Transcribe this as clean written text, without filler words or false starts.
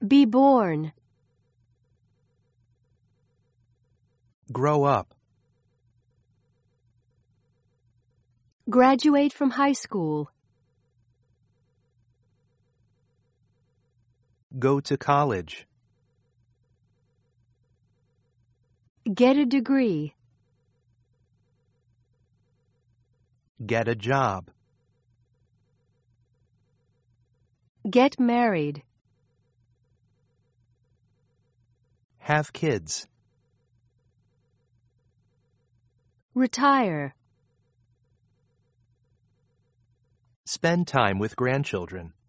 Be born. Grow up. Graduate from high school. Go to college. Get a degree. Get a job. Get married. Have kids. Retire. Spend time with grandchildren.